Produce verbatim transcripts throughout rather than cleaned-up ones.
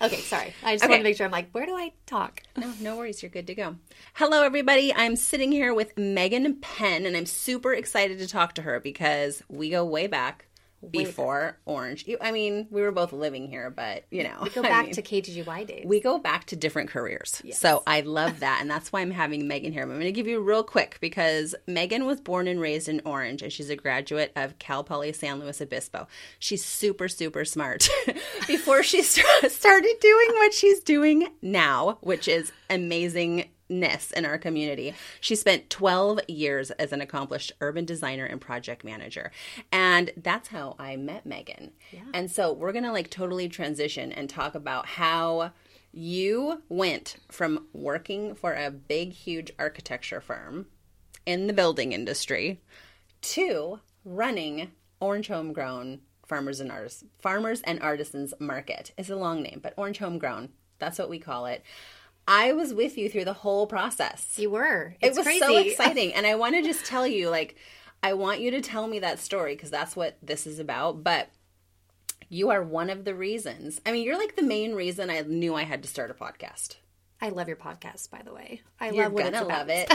Okay, sorry. I just Okay. want to make sure I'm like, where do I talk? No, no worries. You're good to go. Hello, everybody. I'm sitting here with Megan Penn, and I'm super excited to talk to her because we go way back before Orange. You- I mean, we were both living here, but, you know. We go I back mean, to K T G Y days. we go back to different careers. Yes. So I love that. And that's why I'm having Megan here. I'm going to give you real quick because Megan was born and raised in Orange, and she's a graduate of Cal Poly San Luis Obispo. She's super, super smart. Before she st- started doing what she's doing now, which is amazingness in our community, she spent twelve years as an accomplished urban designer and project manager. And that's how I met Megan. Yeah. And so we're going to like totally transition and talk about how you went from working for a big, huge architecture firm in the building industry to running Orange Homegrown Farmers and Artis- Farmers and Artisans Market. It's a long name, but Orange Homegrown, that's what we call it. I was with you through the whole process. You were. It's it was crazy. so exciting. And I want to just tell you, like, I want you to tell me that story because that's what this is about. But you are one of the reasons. I mean, you're like the main reason I knew I had to start a podcast. I love your podcast, by the way. I You're love what gonna it's about. love it.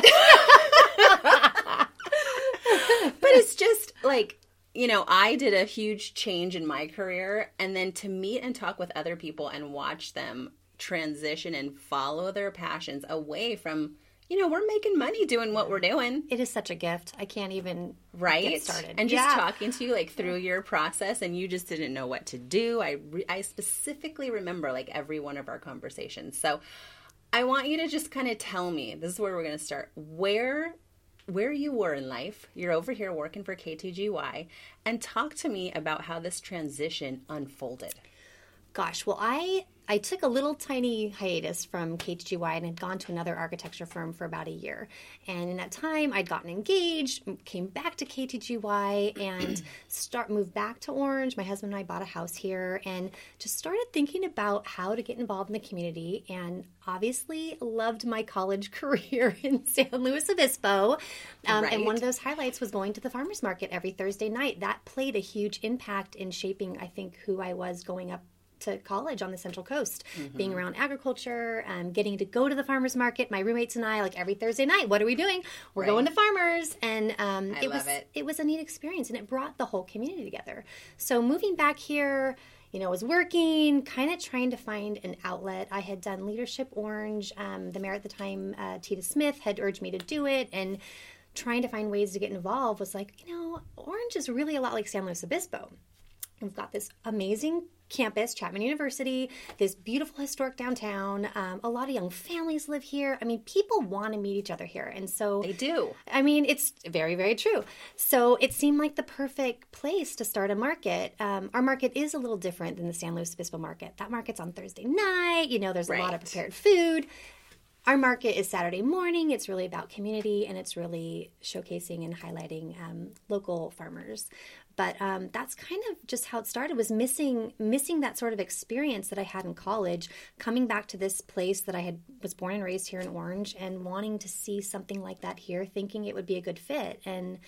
But it's just like, you know, I did a huge change in my career, and then to meet and talk with other people and watch them transition and follow their passions away from, you know, we're making money doing what we're doing. It is such a gift. I can't even Right? get started. And just Yeah. talking to you like through your process, and you just didn't know what to do. I, re- I specifically remember like every one of our conversations. So I want you to just kind of tell me, this is where we're going to start, where where you were in life. You're over here working for K T G Y, and talk to me about how this transition unfolded. Gosh, well, I I took a little tiny hiatus from K T G Y and had gone to another architecture firm for about a year. And in that time, I'd gotten engaged, came back to K T G Y, and start moved back to Orange. My husband and I bought a house here and just started thinking about how to get involved in the community. And obviously, loved my college career in San Luis Obispo. Um, Right. And one of those highlights was going to the farmers market every Thursday night. That played a huge impact in shaping, I think, who I was going up to college on the Central Coast, Mm-hmm. being around agriculture, um, getting to go to the farmers market. My roommates and I, like every Thursday night, what are we doing? We're Right. going to farmers, and um, I it love was it. it was a neat experience, and it brought the whole community together. So moving back here, you know, was working, kind of trying to find an outlet. I had done Leadership Orange. Um, the mayor at the time, uh, Tita Smith, had urged me to do it, and trying to find ways to get involved was like, you know, Orange is really a lot like San Luis Obispo. We've got this amazing campus, Chapman University, this beautiful historic downtown. Um, a lot of young families live here. I mean, people want to meet each other here. And so They do. I mean, it's very, very true. So it seemed like the perfect place to start a market. Um, our market is a little different than the San Luis Obispo market. That market's on Thursday night. You know, there's a lot of Right. prepared food. Our market is Saturday morning. It's really about community, and it's really showcasing and highlighting um, local farmers. But um, that's kind of just how it started, was missing missing that sort of experience that I had in college, coming back to this place that I had was born and raised here in Orange, and wanting to see something like that here, thinking it would be a good fit. And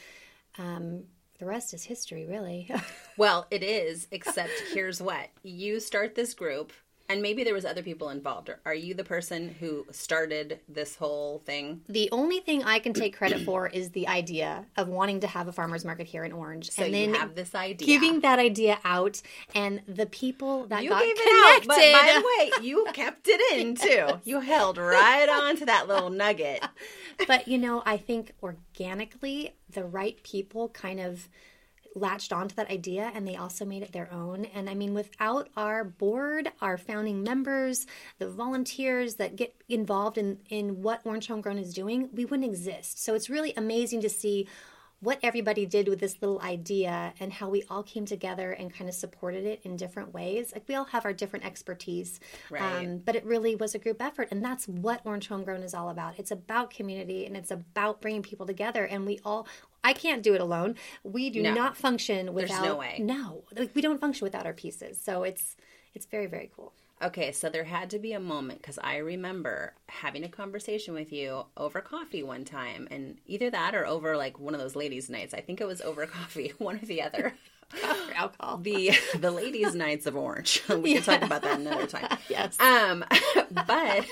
um, the rest is history, really. Well, it is, except here's what. You start this group, and maybe there was other people involved. Are you the person who started this whole thing? The only thing I can take credit for is the idea of wanting to have a farmer's market here in Orange. So and you then have this idea. giving that idea out, and the people that You got gave it out, connected. but by the way, you kept it in too. You held right on to that little nugget. But, you know, I think organically the right people kind of latched onto that idea, and they also made it their own. And I mean, without our board, our founding members, the volunteers that get involved in, in what Orange Homegrown is doing, we wouldn't exist. So it's really amazing to see what everybody did with this little idea and how we all came together and kind of supported it in different ways. Like, we all have our different expertise, Right. um, but it really was a group effort. And that's what Orange Homegrown is all about. It's about community, and it's about bringing people together. And we all, I can't do it alone. We do No. not function without. no way. No, like, we don't function without our pieces. So it's, it's very, very cool. Okay, so there had to be a moment because I remember having a conversation with you over coffee one time, and either that or over like one of those ladies' nights. I think it was over coffee, one or the other. Coffee, alcohol. The the ladies' nights of Orange. We yeah. can talk about that another time. Yes. Um, but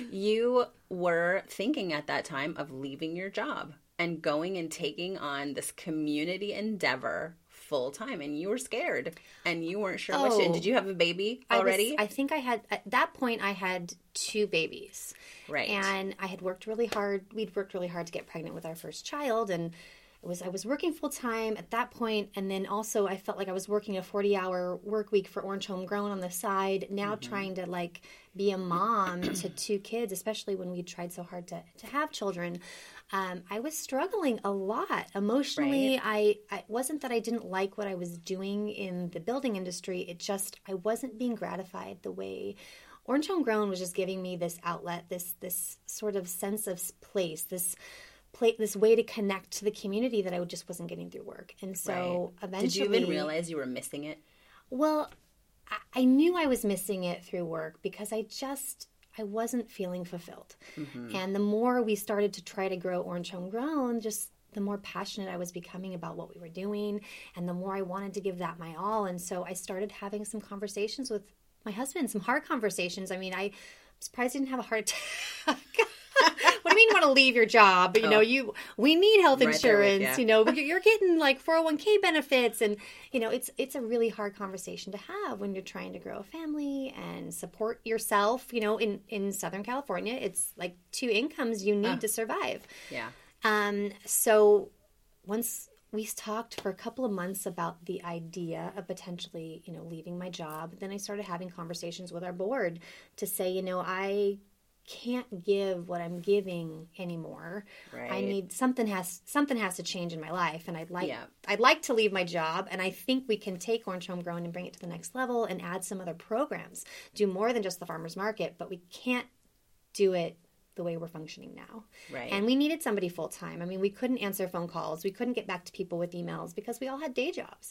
you were thinking at that time of leaving your job and going and taking on this community endeavor full time, and you were scared and you weren't sure oh, what to. Did you have a baby already? I, was, I think I had at that point I had two babies. Right. And I had worked really hard. We'd worked really hard to get pregnant with our first child, and it was I was working full time at that point, and then also I felt like I was working a forty hour work week for Orange Homegrown on the side. Now mm-hmm. trying to like be a mom to two kids, especially when we tried so hard to to have children. Um, I was struggling a lot emotionally. Right. I, I wasn't that I didn't like what I was doing in the building industry. It just, I wasn't being gratified the way Orange Homegrown was just giving me this outlet, this, this sort of sense of place, this play, this way to connect to the community that I just wasn't getting through work. And so right. eventually. Did you even realize you were missing it? Well, I, I knew I was missing it through work because I just, I wasn't feeling fulfilled. Mm-hmm. And the more we started to try to grow Orange Homegrown, just the more passionate I was becoming about what we were doing, and the more I wanted to give that my all. And so I started having some conversations with my husband, some hard conversations. I mean, I, I'm surprised I didn't have a heart attack. What do you mean you want to leave your job? You oh. know, you we need health right insurance. With, yeah. You know, you're getting like four oh one k benefits, and you know, it's it's a really hard conversation to have when you're trying to grow a family and support yourself. You know, in in Southern California, it's like two incomes you need uh, to survive. Yeah. Um. So once we talked for a couple of months about the idea of potentially, you know, leaving my job, then I started having conversations with our board to say, you know, I can't give what I'm giving anymore. Right. I need something has something has to change in my life, and I'd like yeah. I'd like to leave my job, and I think we can take Orange Homegrown and bring it to the next level and add some other programs, do more than just the farmers market, but we can't do it the way we're functioning now. Right. And we needed somebody full time. I mean, we couldn't answer phone calls. We couldn't get back to people with emails because we all had day jobs.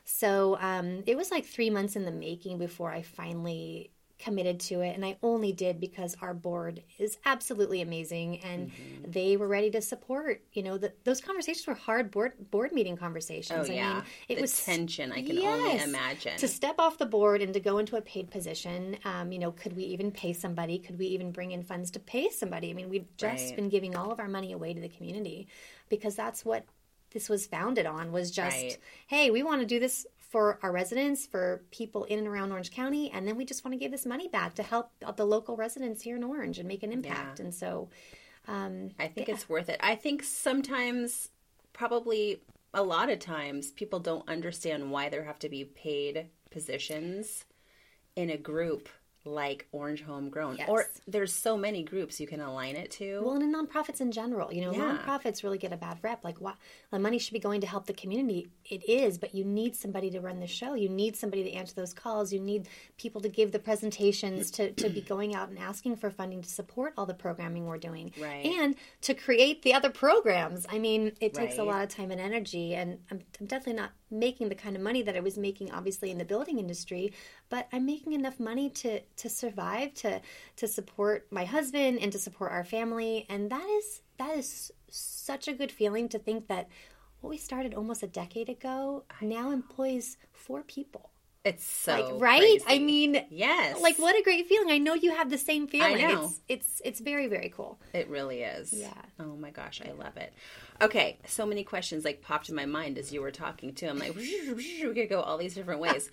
So um, it was like three months in the making before I finally committed to it, and I only did because our board is absolutely amazing, and mm-hmm. they were ready to support. You know, the, those conversations were hard board board meeting conversations. Oh, I yeah. mean, it the was tension. I can yes, only imagine to step off the board and to go into a paid position. Um, you know, could we even pay somebody? Could we even bring in funds to pay somebody? I mean, we've just right. been giving all of our money away to the community because that's what this was founded on. Was just, right. hey, we want to do this for our residents, for people in and around Orange County, and then we just want to give this money back to help the local residents here in Orange and make an impact. Yeah. And so um, I think yeah. it's worth it. I think sometimes, probably a lot of times, people don't understand why there have to be paid positions in a group like Orange Homegrown. Yes. Or there's so many groups you can align it to. Well, and in nonprofits in general, you know, yeah. nonprofits really get a bad rep. Like, what, the money should be going to help the community. It is, but you need somebody to run the show. You need somebody to answer those calls. You need people to give the presentations, to, to be going out and asking for funding to support all the programming we're doing. Right. And to create the other programs. I mean, it takes right. a lot of time and energy, and I'm, I'm definitely not making the kind of money that I was making, obviously, in the building industry, but I'm making enough money to, to survive, to to support my husband and to support our family. And that is that is such a good feeling to think that what we started almost a decade ago now employs four people. It's so like, right? crazy. I mean, yes. Like, what a great feeling. I know you have the same feeling. I know. It's, it's, it's very, very cool. It really is. Yeah. Oh my gosh, I love it. Okay, so many questions like popped in my mind as you were talking too. I'm like, we could go all these different ways.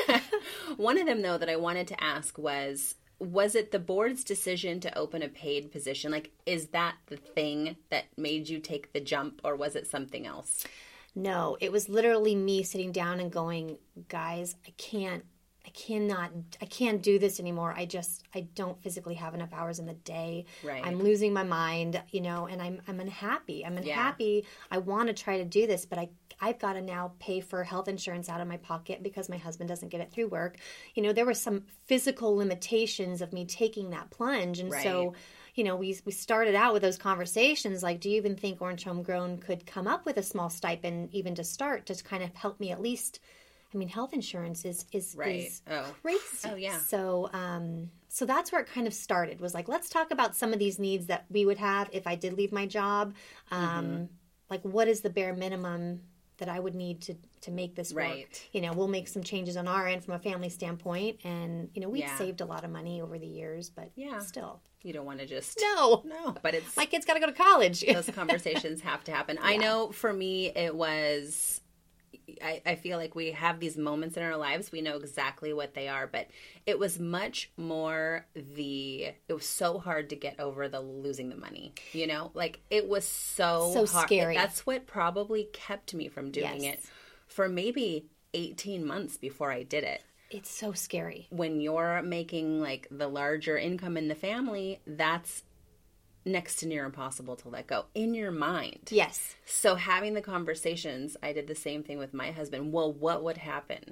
One of them, though, that I wanted to ask was, was it the board's decision to open a paid position? Like, is that the thing that made you take the jump, or was it something else? No, it was literally me sitting down and going, guys, I can't, I cannot, I can't do this anymore. I just, I don't physically have enough hours in the day. Right. I'm losing my mind, you know, and I'm, I'm unhappy. I'm unhappy. Yeah. I want to try to do this, but I, I've got to now pay for health insurance out of my pocket because my husband doesn't get it through work. You know, there were some physical limitations of me taking that plunge. And right. so, you know, we we started out with those conversations like, do you even think Orange Homegrown could come up with a small stipend even to start, to kind of help me at least, I I mean, health insurance is is, right. is oh. crazy. Oh, yeah. So, um, so that's where it kind of started. Was like, let's talk about some of these needs that we would have if I did leave my job. Um, mm-hmm. Like, what is the bare minimum that I would need to to make this work? Right. You know, we'll make some changes on our end from a family standpoint, and you know, we've yeah. saved a lot of money over the years, but yeah. still. You don't want to just... No. No. But it's... My kid's got to go to college. Those conversations have to happen. Yeah. I know for me it was... I, I feel like we have these moments in our lives. We know exactly what they are. But it was much more the... It was so hard to get over the losing the money. You know? Like, it was so So hard. scary. That's what probably kept me from doing yes. it for maybe eighteen months before I did it. It's so scary. When you're making, like, the larger income in the family, that's next to near impossible to let go in your mind. Yes. So having the conversations, I did the same thing with my husband. Well, what would happen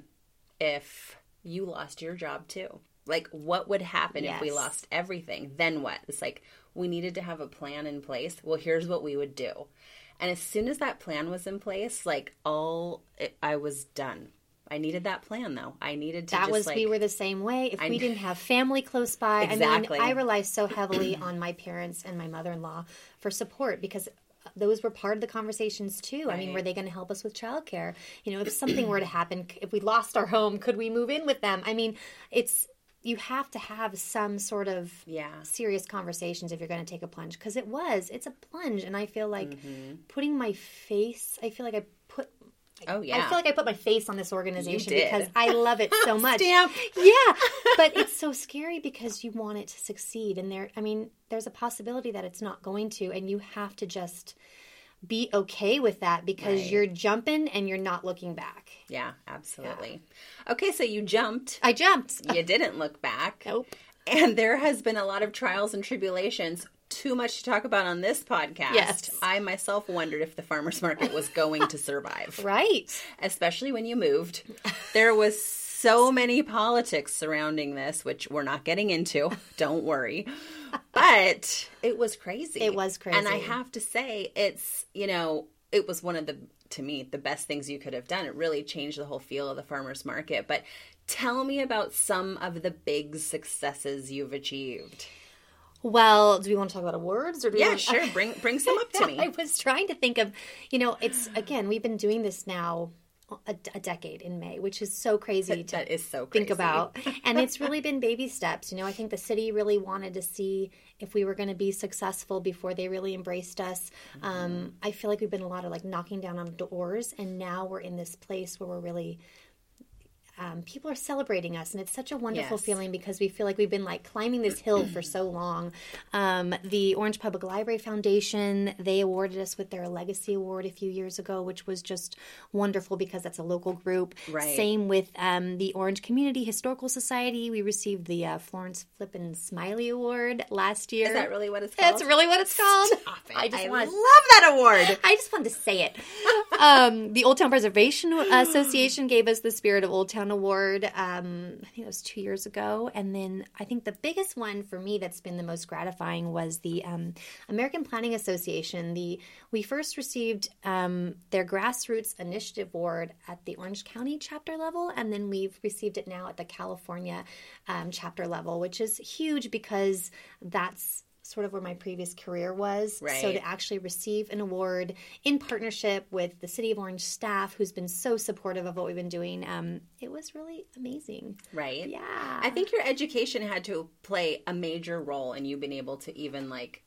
if you lost your job too? Like, what would happen yes. if we lost everything? Then what? It's like, we needed to have a plan in place. Well, here's what we would do. And as soon as that plan was in place, like, all, it, I was done. I needed that plan, though. I needed to that just, was, like... we were the same way. If I, we didn't have family close by, exactly. I mean, I rely so heavily on my parents and my mother-in-law for support because those were part of the conversations, too. Right. I mean, were they going to help us with childcare? You know, if something were to happen, if we lost our home, could we move in with them? I mean, it's... You have to have some sort of yeah. serious conversations if you're going to take a plunge. Because it was. It's a plunge. And I feel like mm-hmm. putting my face... I feel like I put... Oh, yeah. I feel like I put my face on this organization You did. because I love it so much. Stamp. Yeah. But it's so scary because you want it to succeed. And there, I mean, there's a possibility that it's not going to. And you have to just be okay with that because right. you're jumping and you're not looking back. Yeah, absolutely. Yeah. Okay, so you jumped. I jumped. You didn't look back. Nope. And there has been a lot of trials and tribulations. Too much to talk about on this podcast. Yes. I myself wondered if the farmer's market was going to survive. Right. Especially when you moved. There was so many politics surrounding this, which we're not getting into. Don't worry. But it was crazy. It was crazy. And I have to say, it's, you know, it was one of the, to me, the best things you could have done. It really changed the whole feel of the farmer's market. But tell me about some of the big successes you've achieved. Well, do we want to talk about awards? Or do we yeah, want... sure. Bring bring some up to me. I was trying to think of, you know, it's, again, we've been doing this now a, a decade in May, which is so crazy that, to that is so crazy. think about. And it's really been baby steps. You know, I think the city really wanted to see if we were going to be successful before they really embraced us. Mm-hmm. Um, I feel like we've been a lot of like knocking down on doors, and now we're in this place where we're really... Um, people are celebrating us, and it's such a wonderful yes. feeling because we feel like we've been like climbing this hill for so long. Um, the Orange Public Library Foundation, they awarded us with their Legacy Award a few years ago, which was just wonderful because that's a local group. Right. Same with um, the Orange Community Historical Society. We received the uh, Florence Flippin Smiley Award last year. Is that really what it's called? That's really what it's called. Stop it. I just I want love that award. I just wanted to say it. um, the Old Town Preservation Association gave us the Spirit of Old Town Award. Um, I think it was two years ago. And then I think the biggest one for me that's been the most gratifying was the um, American Planning Association. The we first received um, their Grassroots Initiative Award at the Orange County chapter level, and then we've received it now at the California um, chapter level, which is huge because that's sort of where my previous career was. Right. So to actually receive an award in partnership with the City of Orange staff, who's been so supportive of what we've been doing, um, it was really amazing. Right. Yeah. I think your education had to play a major role in you being able to even like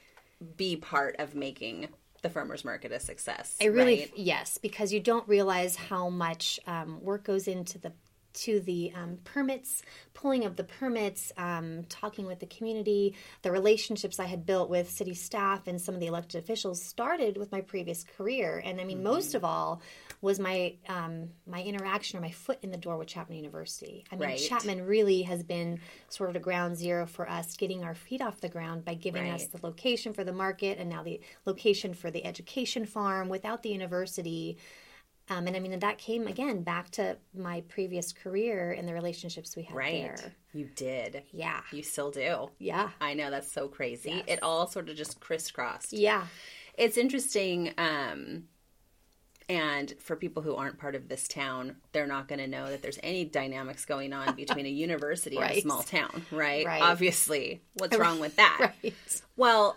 be part of making the farmer's market a success. I really, right? yes, because you don't realize how much um, work goes into the to the um, permits, pulling of the permits, um, talking with the community. The relationships I had built with city staff and some of the elected officials started with my previous career. And I mean, mm-hmm. most of all was my um, my interaction or my foot in the door with Chapman University. I mean, right. Chapman really has been sort of the ground zero for us, getting our feet off the ground by giving right. us the location for the market and now the location for the education farm. Without the university, Um, and I mean, that came, again, back to my previous career and the relationships we had right. there. You did. Yeah. You still do. Yeah. I know. That's so crazy. Yes. It all sort of just crisscrossed. Yeah. It's interesting. Um, And for people who aren't part of this town, they're not going to know that there's any dynamics going on between a university right. and a small town, right? right? Obviously, what's wrong with that? Right. Well,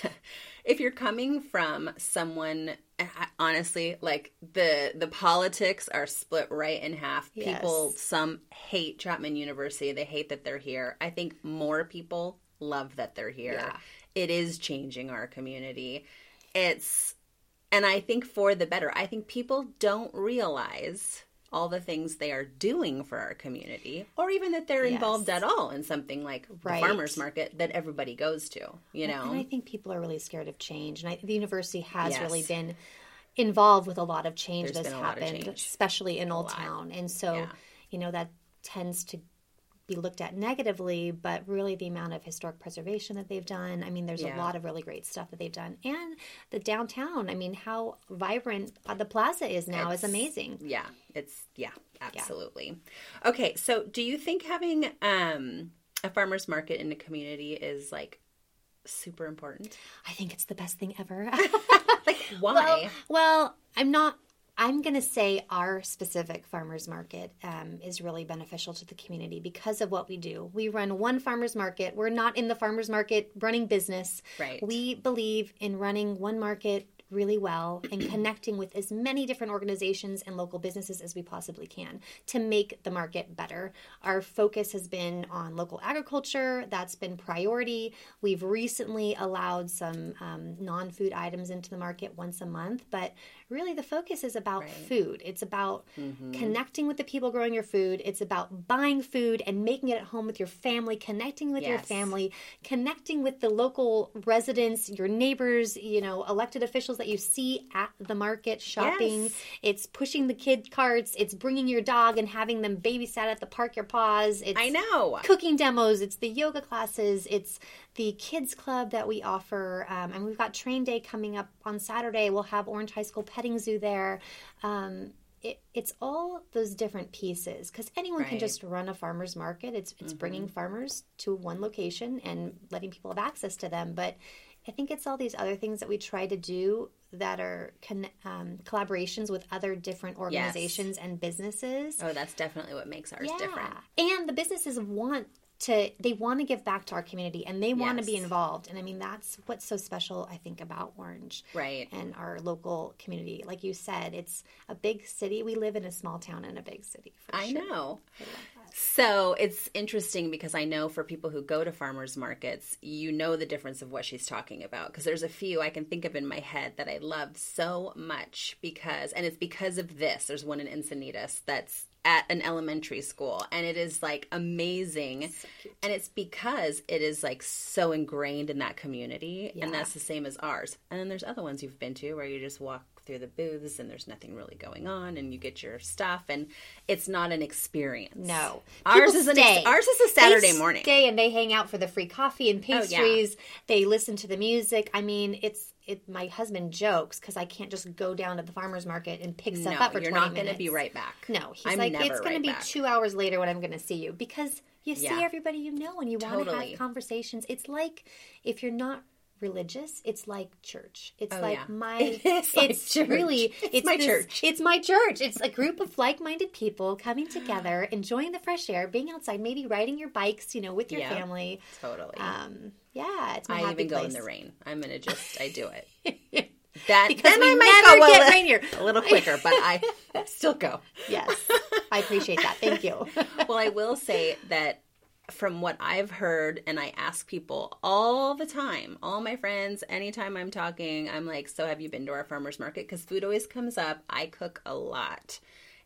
if you're coming from someone, honestly, like the the politics are split right in half. Yes. People, some hate Chapman University. They hate that they're here. I think more people love that they're here. Yeah. It is changing our community. It's, and I think for the better. I think people don't realize all the things they are doing for our community, or even that they're yes. involved at all in something like right. the farmer's market that everybody goes to, you know? And I think people are really scared of change. And I, the university has yes. really been involved with a lot of change There's that's happened, change. especially in Old Town. And so, yeah. you know, that tends to be looked at negatively, but really the amount of historic preservation that they've done. I mean, there's yeah. a lot of really great stuff that they've done. And the downtown, I mean, how vibrant the plaza is now it's, is amazing. Yeah, it's, yeah, absolutely. Yeah. Okay, so do you think having um, a farmer's market in a community is like super important? I think it's the best thing ever. Like, why? Well, well, I'm not I'm going to say our specific farmers market um, is really beneficial to the community because of what we do. We run one farmers market. We're not in the farmers market running business. Right. We believe in running one market really well and connecting with as many different organizations and local businesses as we possibly can to make the market better. Our focus has been on local agriculture. That's been priority. We've recently allowed some um, non-food items into the market once a month, but really the focus is about right. food. It's about mm-hmm. connecting with the people growing your food. It's about buying food and making it at home with your family, connecting with yes. your family, connecting with the local residents, your neighbors, you know, elected officials that you see at the market shopping. Yes. It's pushing the kid carts. It's bringing your dog and having them babysat at the Park Your Paws. It's I know. Cooking demos. It's the yoga classes. It's the kids club that we offer. Um, and we've got train day coming up on Saturday. We'll have Orange High School Petting Zoo there. Um, it, it's all those different pieces because anyone right. can just run a farmer's market. It's, it's mm-hmm. bringing farmers to one location and letting people have access to them. But I think it's all these other things that we try to do that are con- um, collaborations with other different organizations yes. and businesses. Oh, that's definitely what makes ours yeah. different. And the businesses want to, they want to give back to our community and they want yes. to be involved. And I mean, that's what's so special, I think, about Orange. Right. And our local community. Like you said, it's a big city. We live in a small town in a big city. For I sure. know. I love that. So it's interesting because I know for people who go to farmers markets, you know the difference of what she's talking about. Because there's a few I can think of in my head that I loved so much because, and it's because of this. There's one in Encinitas that's at an elementary school and it is like amazing so and it's because it is like so ingrained in that community yeah. and that's the same as ours. And then there's other ones you've been to where you just walk through the booths and there's nothing really going on and you get your stuff and it's not an experience. No. Ours is, an ex- ours is a Saturday they morning. Stay and they hang out for the free coffee and pastries. Oh, yeah. They listen to the music. I mean, it's It, my husband jokes because I can't just go down to the farmer's market and pick stuff no, up for you're twenty not minutes. going to be right back. No, he's I'm like, never it's going right to be back. two hours later when I'm going to see you because you see yeah. everybody you know and you want totally. to have conversations. It's like if you're not religious, it's like church. It's oh, like yeah. my it is like it's church. really it's, it's my this, church. It's my church. It's a group of like-minded people coming together, enjoying the fresh air, being outside, maybe riding your bikes, you know, with your yeah, family. Totally. Um, yeah, it's my I happy even place. go in the rain. I'm gonna just I do it. That because then we I might never go a get little, rainier. a little quicker, but I still go. Yes, I appreciate that. Thank you. Well, I will say that from what I've heard, and I ask people all the time, all my friends, anytime I'm talking, I'm like, so have you been to our farmer's market? Because food always comes up. I cook a lot.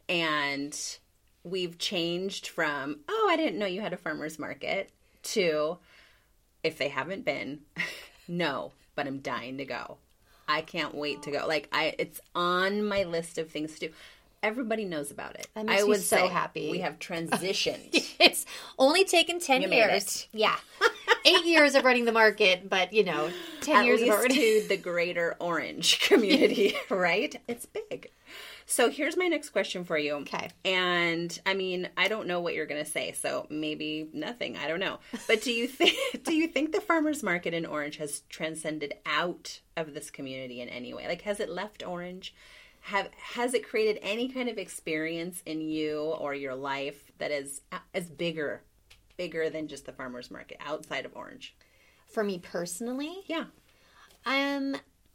And we've changed from, oh, I didn't know you had a farmer's market, to, if they haven't been, no, but I'm dying to go. I can't wait to go. Like, I, it's on my list of things to do. Everybody knows about it. That makes I me would so say happy. We have transitioned. It's only taken ten you years. Yeah. Eight years of running the market, but, you know, ten At years least of already. to the greater Orange community, right? It's big. So here's my next question for you. Okay. And, I mean, I don't know what you're going to say, so maybe nothing. I don't know. But do you think do you think the farmer's market in Orange has transcended out of this community in any way? Like, has it left Orange? have has it created any kind of experience in you or your life that is is bigger, bigger than just the farmers market outside of Orange? For me personally? Yeah. Um,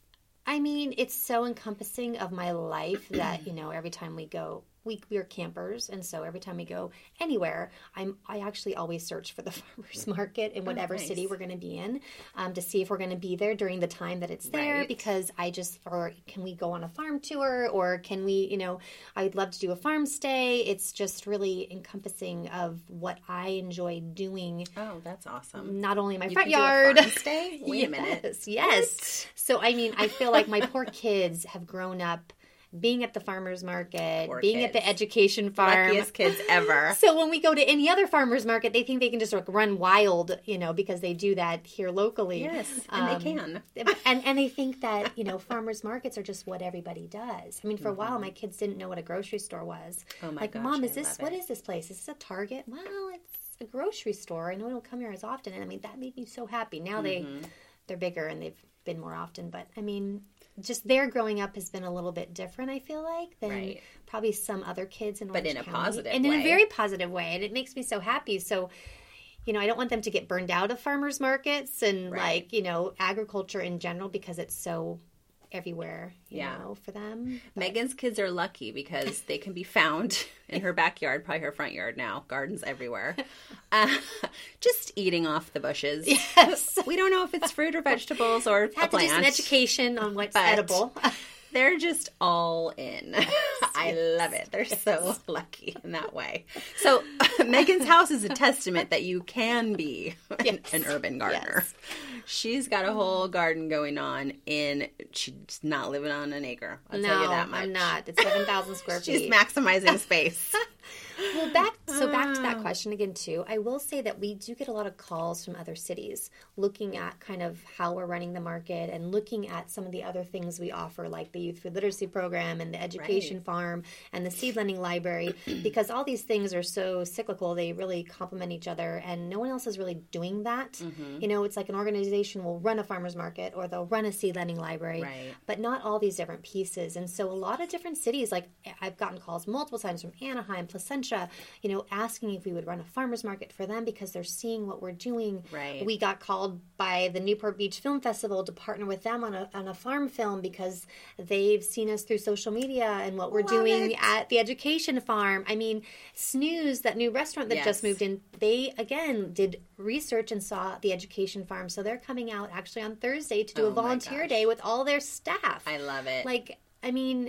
I mean, it's so encompassing of my life that, you know, every time we go, we, we're campers. And so every time we go anywhere, I'm, I actually always search for the farmer's market in whatever oh, nice. city we're going to be in, um, to see if we're going to be there during the time that it's there, right. because I just, or can we go on a farm tour, or can we, you know, I'd love to do a farm stay. It's just really encompassing of what I enjoy doing. Oh, that's awesome. Not only in my you front can yard. Do a farm stay? Wait yes, a minute. Yes. What? So, I mean, I feel like my poor kids have grown up being at the farmer's market, Poor being kids. at the education farm. Luckiest kids ever. So when we go to any other farmer's market, they think they can just like run wild, you know, because they do that here locally. Yes, and Um, they can. and and they think that, you know, farmers markets are just what everybody does. I mean, for a while, my kids didn't know what a grocery store was. Oh my like, gosh, Mom, I is this love what it. is this place? Is this a Target? Well, it's a grocery store. I know I don't come here as often, and I mean that made me so happy. Now they they're bigger and they've been more often, but I mean, just their growing up has been a little bit different, I feel like, than Right. probably some other kids in But Orange in a County. positive and in way. a very positive way, and it makes me so happy. So, you know, I don't want them to get burned out of farmers markets and Right. like, you know, agriculture in general, because it's so everywhere, you Yeah. know, for them. But- Megan's kids are lucky because they can be found in her backyard, probably her front yard now. Gardens everywhere. Uh, just eating off the bushes. Yes. We don't know if it's fruit or vegetables or Had a to do some plant. education on what's But- edible. They're just all in. I love it. They're so lucky in that way. So Megan's house is a testament that you can be an, an urban gardener. Yes. She's got a whole garden going on in, she's not living on an acre. I'll no, tell you that much. I'm not. It's seven thousand square feet. She's maximizing space. Well, back so back to that question again too. I will say that we do get a lot of calls from other cities looking at kind of how we're running the market and looking at some of the other things we offer, like the Youth Food Literacy Program and the Education Right. Farm and the Seed Lending Library, because all these things are so cyclical. They really complement each other, and no one else is really doing that. Mm-hmm. You know, it's like an organization will run a farmer's market or they'll run a seed lending library, Right. but not all these different pieces. And so a lot of different cities, like I've gotten calls multiple times from Anaheim, Placentia, you know, asking if we would run a farmer's market for them because they're seeing what we're doing. Right. We got called by the Newport Beach Film Festival to partner with them on a, on a farm film because they've seen us through social media and what we're Love doing it. at the Education Farm. I mean, Snooze, that new restaurant that Yes. just moved in, they, again, did research and saw the Education Farm. So they're coming out actually on Thursday to do Oh a my volunteer gosh. day with all their staff. I love it. Like, I mean,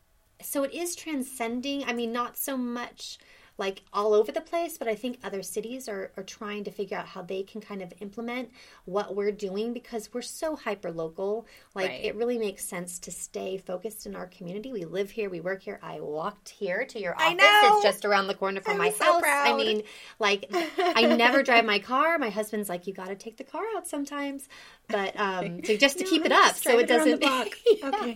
so it is transcending. I mean, not so much like all over the place, but I think other cities are, are trying to figure out how they can kind of implement what we're doing because we're so hyper local. Like Right. it really makes sense to stay focused in our community. We live here, we work here. I walked here to your office. I know. It's just around the corner from I'm my so house. I proud. mean, like I never drive my car. My husband's like, you got to take the car out sometimes, but um, so just to No, keep it I'm up just so it driving around doesn't. the block. Okay.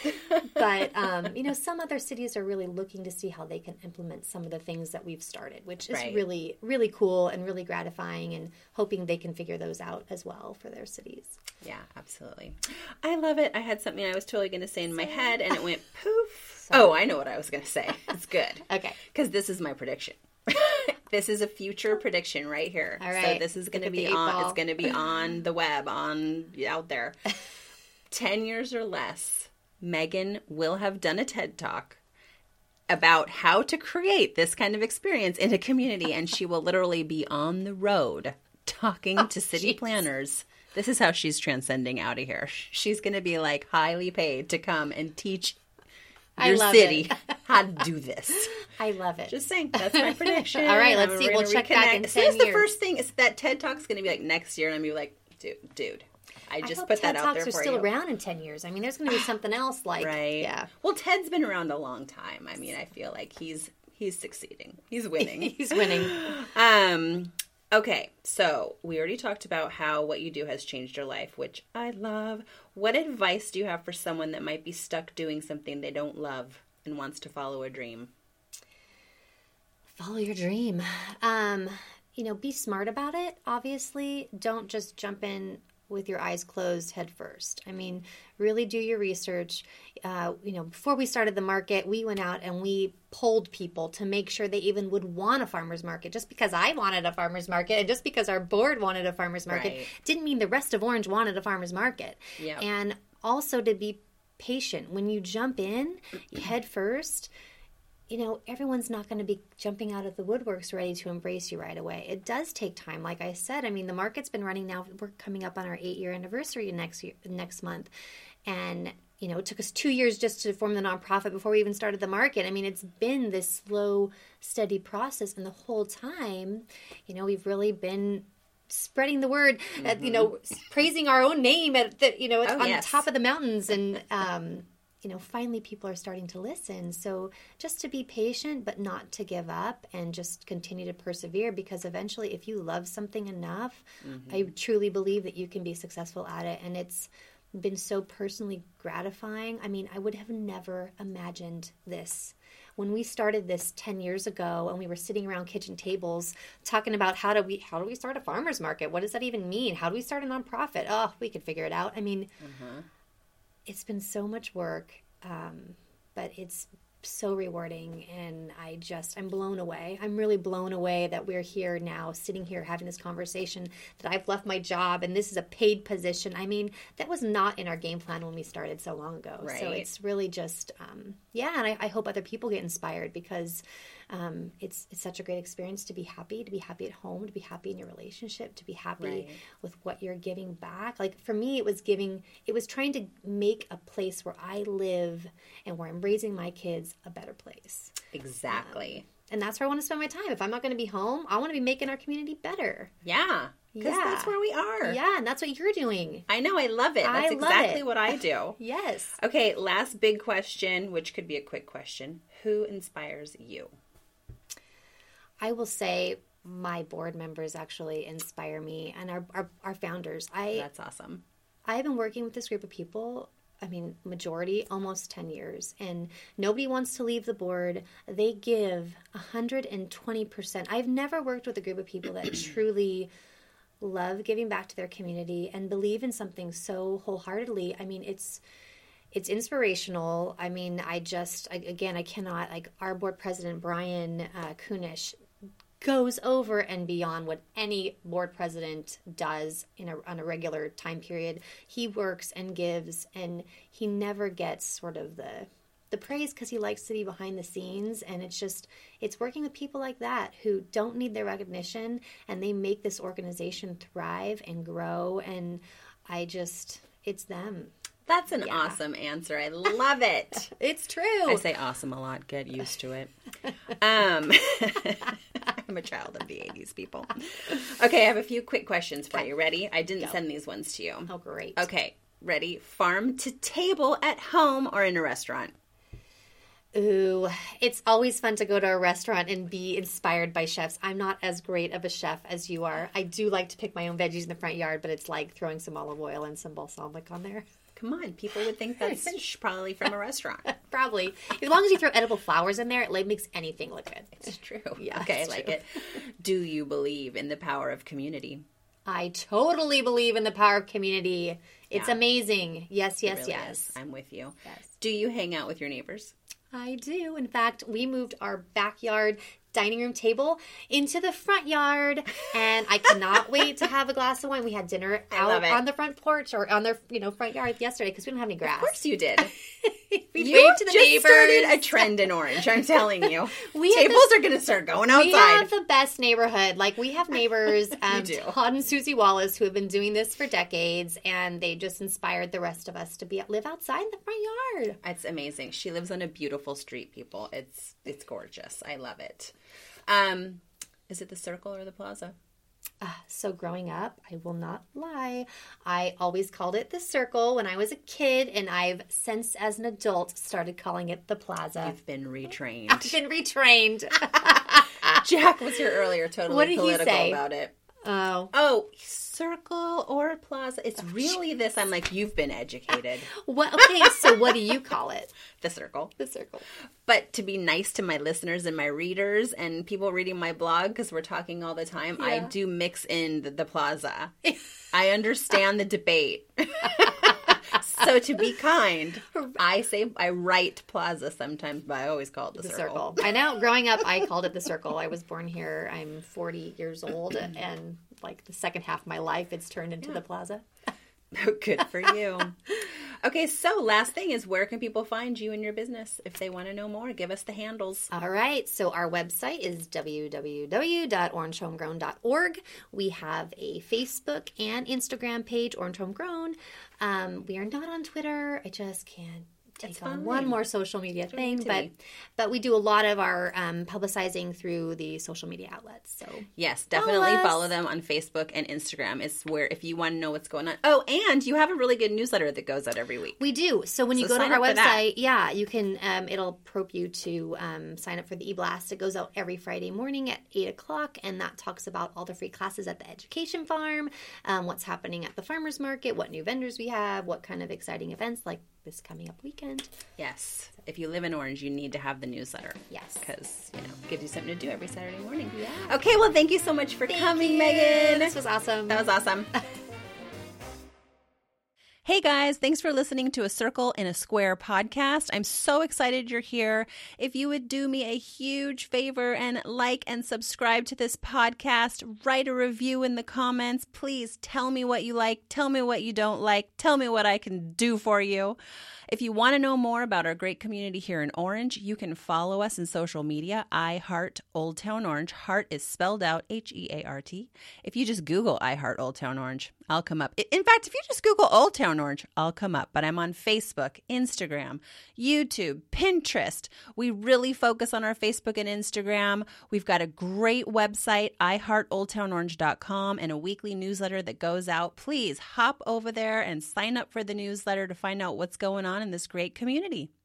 But um, you know, some other cities are really looking to see how they can implement some of the things that we've started, which is Right. really, really cool and really gratifying, and hoping they can figure those out as well for their cities. Yeah, absolutely. I love it. I had something I was totally going to say in my head, and it went poof. Sorry. Oh, I know what I was going to say. It's good. Okay. Because this is my prediction. This is a future prediction right here. All right. So this is going Look to at be the eight on. ball. It's going to be on the web, on out there. Ten years or less, Megan will have done a TED Talk about how to create this kind of experience in a community, and she will literally be on the road talking Oh, to city jeez. planners. This is how she's transcending out of here. She's going to be like highly paid to come and teach I your love city it. how to do this. I love it. Just saying, that's my prediction. All right, let's And see. we're We'll gonna check back in reconnect. As soon as ten the years. first thing is that TED Talk's going to be like next year, and I'm going to be like, dude, dude, I I just hope put TED that out Talks there are for still you. around in ten years. I mean, there's going to be something else like, Right. yeah. Well, Ted's been around a long time. I mean, I feel like he's he's succeeding. He's winning. He's winning. um. Okay, so we already talked about how what you do has changed your life, which I love. What advice do you have for someone that might be stuck doing something they don't love and wants to follow a dream? Follow your dream. Um, you know, be smart about it. Obviously, don't just jump in with your eyes closed head first. I mean, really do your research. Uh, you know, before we started the market, we went out and we polled people to make sure they even would want a farmer's market. Just because I wanted a farmer's market and just because our board wanted a farmer's market Right. didn't mean the rest of Orange wanted a farmer's market. Yep. And also to be patient. When you jump in head first, you know, everyone's not going to be jumping out of the woodworks ready to embrace you right away. It does take time. Like I said, I mean, the market's been running now. We're coming up on our eight-year anniversary next year, next month. And, you know, it took us two years just to form the nonprofit before we even started the market. I mean, it's been this slow, steady process. And the whole time, you know, we've really been spreading the word, mm-hmm. uh, you know, praising our own name at the, you know, it's oh, on yes. the top of the mountains. And, um, you know, finally people are starting to listen. So just to be patient, but not to give up and just continue to persevere, because eventually if you love something enough, mm-hmm. I truly believe that you can be successful at it. And it's been so personally gratifying. I mean, I would have never imagined this. When we started this ten years ago and we were sitting around kitchen tables talking about how do we how do we start a farmer's market? What does that even mean? How do we start a nonprofit? Oh, we could figure it out. I mean, mm-hmm. it's been so much work, um, but it's so rewarding, and I just, I'm blown away. I'm really blown away that we're here now, sitting here having this conversation, that I've left my job, and this is a paid position. I mean, that was not in our game plan when we started so long ago. Right. So it's really just, um, yeah, and I, I hope other people get inspired, because um, it's it's such a great experience to be happy, to be happy at home, to be happy in your relationship, to be happy right. with what you're giving back. Like for me, it was giving, it was trying to make a place where I live and where I'm raising my kids a better place. Exactly. Um, and that's where I want to spend my time. If I'm not going to be home, I want to be making our community better. Yeah. Because yeah. that's where we are. Yeah, and that's what you're doing. I know. I love it. That's I love exactly it. what I do. Yes. Okay, last big question, which could be a quick question. Who inspires you? I will say my board members actually inspire me, and our, our, our founders. I That's awesome. I've been working with this group of people, I mean, majority, almost ten years, and nobody wants to leave the board. They give one hundred twenty percent. I've never worked with a group of people that truly love giving back to their community and believe in something so wholeheartedly. I mean, it's it's inspirational. I mean, I just, I, again, I cannot, like our board president, Brian uh, Kunish, goes over and beyond what any board president does in a, on a regular time period. He works and gives, and he never gets sort of the the praise because he likes to be behind the scenes. And it's just, it's working with people like that who don't need their recognition, and they make this organization thrive and grow. And I just, it's them. That's an Yeah. awesome answer. I love it. It's true. I say awesome a lot. Get used to it. Um, I'm a child of the eighties, people. Okay, I have a few quick questions for you. Ready? I didn't Go. send these ones to you. Oh, great. Okay, ready? Farm to table at home or in a restaurant? Ooh, it's always fun to go to a restaurant and be inspired by chefs. I'm not as great of a chef as you are. I do like to pick my own veggies in the front yard, but it's like throwing some olive oil and some balsamic on there. Come on, people would think that's probably from a restaurant. Probably. As long as you throw edible flowers in there, it like, makes anything look good. It's true. Yeah, okay, it's I like true. it. Do you believe in the power of community? I totally believe in the power of community. It's Yeah. amazing. Yes, yes, It really yes. is. I'm with you. Yes. Do you hang out with your neighbors? I do. In fact, we moved our backyard dining room table into the front yard, and I cannot wait to have a glass of wine. We had dinner I love out it. on the front porch or on their, you know, front yard yesterday because we don't have any grass. Of course you did. we You waved to the just neighbors. started a trend in Orange, I'm telling you. We have Tables this- are going to start going We outside. have the best neighborhood. Like, we have neighbors, um, do. Todd and Susie Wallace, who have been doing this for decades, and they just inspired the rest of us to be live outside in the front yard. It's amazing. She lives on a beautiful street, people. It's it's gorgeous. I love it. Um, is it the Circle or the Plaza? Uh, so growing up, I will not lie, I always called it the Circle when I was a kid, and I've since, as an adult, started calling it the Plaza. You've been retrained. I've been retrained. Jack was here earlier, totally What did he political say? about it. Oh. Oh, Circle or Plaza? It's really this. I'm like, you've been educated. What, okay, so what do you call it? The Circle. The Circle. But to be nice to my listeners and my readers and people reading my blog, because we're talking all the time, I Yeah. do mix in the, the Plaza. I understand the debate. So to be kind, I say I write Plaza sometimes, but I always call it the, The circle. circle. I know. Growing up, I called it the circle. I was born here. I'm forty years old, and like the second half of my life, it's turned into Yeah. the Plaza. Good for you. Okay, so last thing is, where can people find you and your business if they want to know more? Give us the handles. All right. So our website is w w w dot orange homegrown dot org. We have a Facebook and Instagram page, Orange Homegrown. Um, we are not on Twitter. I just can't take It's on fine. one more social media thing, to but me. but we do a lot of our um, publicizing through the social media outlets. So Yes, definitely us. follow them on Facebook and Instagram. It's where if you want to know what's going on. Oh, and you have a really good newsletter that goes out every week. we do. So when you So go to sign our up for that. website, yeah, you can. Um, it'll prompt you to um, sign up for the e-blast. It goes out every Friday morning at eight o'clock, and that talks about all the free classes at the Education Farm, um, what's happening at the farmers market, what new vendors we have, what kind of exciting events like this coming up weekend. Yes. If you live in Orange, you need to have the newsletter. Yes. Because, you know, it gives you something to do every Saturday morning. Yeah. Okay, well, thank you so much for coming, you. Megan. This was awesome. That was awesome. Hey guys, thanks for listening to a Circle in a Square podcast. I'm so excited you're here. If you would do me a huge favor and like and subscribe to this podcast, write a review in the comments. Please tell me what you like, tell me what you don't like, tell me what I can do for you. If you want to know more about our great community here in Orange, you can follow us in social media. I Heart Old Town Orange. Heart is spelled out H E A R T. If you just Google I Heart Old Town Orange, I'll come up. In fact, if you just Google Old Town Orange, I'll come up. But I'm on Facebook, Instagram, YouTube, Pinterest. We really focus on our Facebook and Instagram. We've got a great website, i heart old town orange dot com, and a weekly newsletter that goes out. Please hop over there and sign up for the newsletter to find out what's going on in this great community.